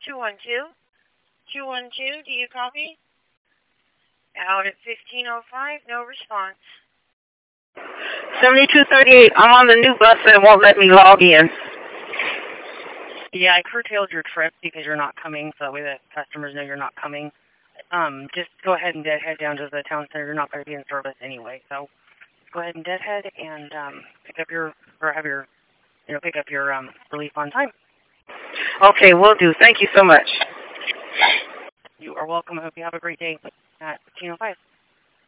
212. 212, do you copy? Out at 1505, no response. 7238, I'm on the new bus and it won't let me log in. Yeah, I curtailed your trip because you're not coming, so that way the customers know you're not coming. Just go ahead and head down to the town center. You're not going to be in service anyway, so go ahead and deadhead and pick up your relief on time. Okay, will do. Thank you so much. You are welcome. I hope you have a great day at 1505.